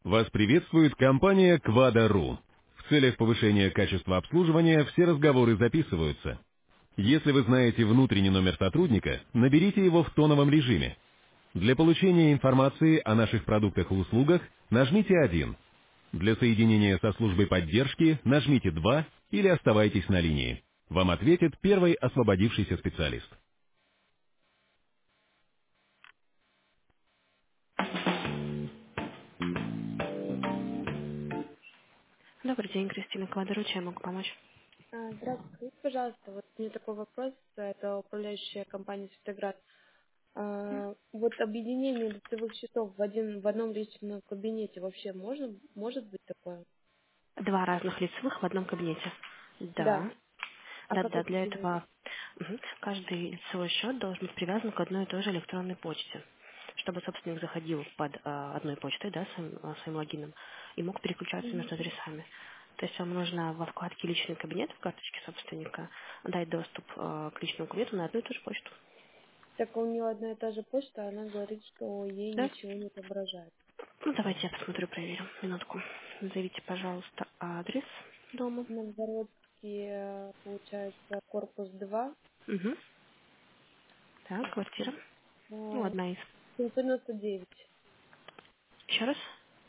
Вас приветствует компания Quada.ru. В целях повышения качества обслуживания все разговоры записываются. Если вы знаете внутренний номер сотрудника, наберите его в тоновом режиме. Для получения информации о наших продуктах и услугах нажмите 1. Для соединения со службой поддержки нажмите 2 или оставайтесь на линии. Вам ответит первый освободившийся специалист. Добрый день, Кристина Квадру, чем могу помочь? Здравствуйте, скажите, пожалуйста, вот у меня такой вопрос, это управляющая компания Светоград. Вот объединение лицевых счетов в одном личном кабинете вообще может быть такое? Два разных лицевых в одном кабинете. Да. Да. А как Да, это для сделать? этого каждый лицевой счет должен быть привязан к одной и той же электронной почте, чтобы собственник заходил под одной почтой, да, своим логином, и мог переключаться Мгм. между адресами. То есть вам нужно во вкладке «Личный кабинет» в карточке собственника дать доступ к личному кабинету на одну и ту же почту. Так у нее одна и та же почта, а она говорит, что ей Да? ничего не отображает. Ну, давайте я посмотрю, проверю. Минутку. Назовите, пожалуйста, адрес дома. Новгородский, получается, корпус 2, Угу. Так, квартира. Ну, э, одна из. 799. Еще раз.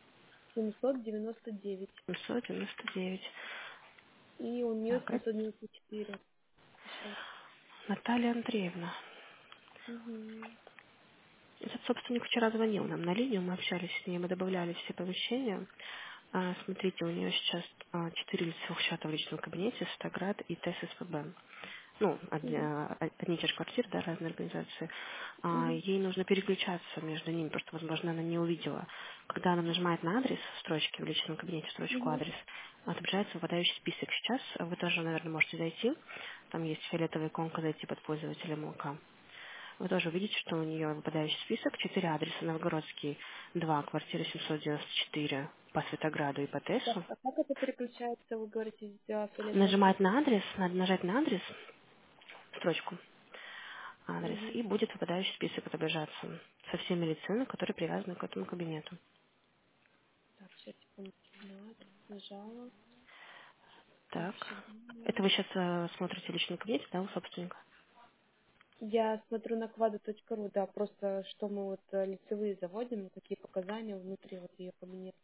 799. 799. И у нее Так, 794 еще. Наталья Андреевна. Мгм. Этот собственник вчера звонил нам на линию, мы общались с ней, мы добавляли все помещения. Смотрите, у нее сейчас 4 лицевых счета в личном кабинете, Стаград и ТССПБ. Ну, Мгм. одни и те же квартиры, да, разные организации. Мгм. Ей нужно переключаться между ними, потому что, возможно, она не увидела. Когда она нажимает на адрес в строчке в личном кабинете, строчку Мгм. адрес, отображается выпадающий список. Сейчас вы тоже, наверное, можете зайти. Там есть фиолетовая иконка «Зайти под пользователем ОК». Вы тоже увидите, что у нее выпадающий список, 4 адреса: Новгородский, 2, квартира 794 по Светограду и по Так, ТЭСу. а как это переключается, вы говорите, фиолетовая Нажимать кнопка? на адрес, надо нажать на адрес, строчку адрес, Мгм. и будет выпадающий список отображаться со всеми лицензиями, которые привязаны к этому кабинету. Так, сейчас, секундочку, нажала. Так, Так. сейчас. Это вы сейчас смотрите личный кабинет, да, у собственника? Я смотрю на quadro.ru, да, просто что мы вот лицевые заводим, какие показания внутри вот ее кабинета.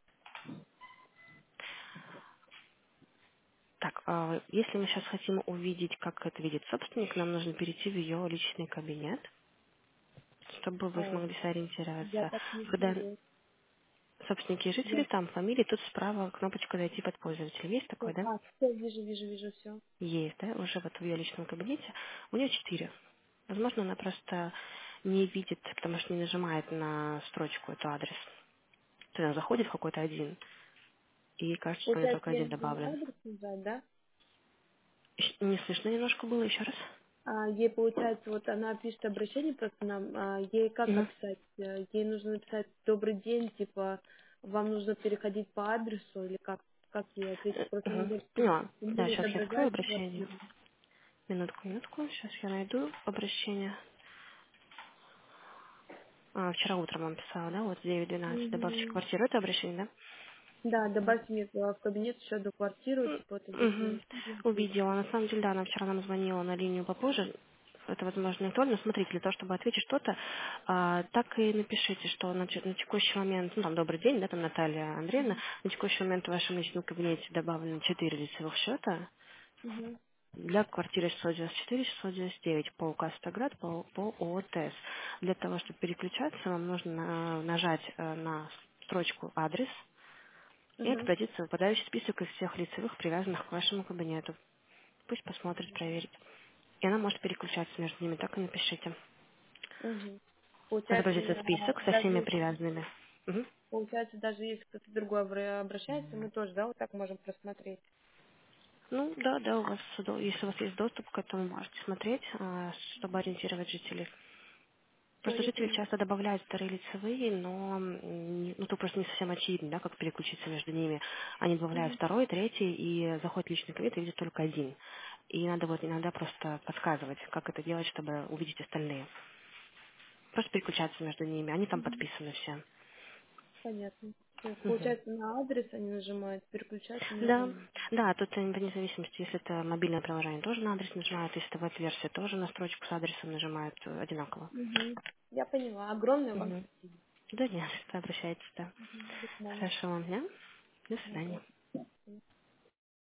Так, если мы сейчас хотим увидеть, как это видит собственник, нам нужно перейти в ее личный кабинет, чтобы вы О, смогли я сориентироваться. так не Когда смогу. собственники и жители, Я... там фамилии, тут справа кнопочка «Зайти под пользователя». Есть такой, да? Все, вижу, все. Есть, да? Уже вот в ее личном кабинете. У нее 4. Возможно, она просто не видит, потому что не нажимает на строчку эту адрес. То есть она заходит в какой-то один, и ей кажется, что у нее Получается, только я один нужно на добавлен. адрес нажать, да? Не слышно немножко было еще раз? Ей получается, вот она пишет обращение просто нам, ей как Мгм. написать? Ей нужно написать добрый день, типа вам нужно переходить по адресу или как ей ответить? Просто она Мгм. говорит, что Поняла. у меня Да, не сейчас я открою отображается обращение. квартира. Минутку. Сейчас я найду обращение. Вчера утром вам писала, да? Вот в 9:12. Добавьте Мгм. квартиру. Это обращение, да? Да, добавьте мне в кабинет еще одну квартиру, типа вот Мгм. объяснение. Увидела. На самом деле, да, она вчера нам звонила на линию попозже. Это, возможно, не актуально. Смотрите, для того, чтобы ответить что-то, так и напишите, что на текущий момент, ну, там, добрый день, да, там, Наталья Андреевна, на текущий момент в вашем личном кабинете добавлено 4 лицевых счета Угу. для квартиры 694, 699 по УК Стаград, по ООТС. Для того, чтобы переключаться, вам нужно нажать на строчку «Адрес», и это Угу. дадится выпадающий список из всех лицевых, привязанных к вашему кабинету. Пусть посмотрит, проверит. И она может переключаться между ними, так и напишите. Угу. Получается, Отобразится список со всеми даже привязанными. Мгм. получается, даже если кто-то другой обращается, мы тоже, да, вот так можем просмотреть. Ну, да, если у вас есть доступ к этому, можете смотреть, чтобы ориентировать жителей. Все, Просто я жители поняла. часто добавляют вторые лицевые, но ну, тут просто не совсем очевидно, да, как переключиться между ними. Они добавляют Угу. второй, третий, и заходит в личный кабинет и видит только один. И надо вот иногда просто подсказывать, как это делать, чтобы увидеть остальные. Просто переключаться между ними. Они там Угу. подписаны все. Понятно. То есть, Мгм. получается, на адрес они нажимают, переключаться Да, между... да, тут вне зависимости, если это мобильное приложение, тоже на адрес нажимают, если это веб-версия, тоже на строчку с адресом нажимают одинаково. Угу. Я поняла. Огромное вам Мгм. спасибо. Да нет, обращайтесь, да. Мгм. До свидания. Хорошего вам дня. До свидания. Вот.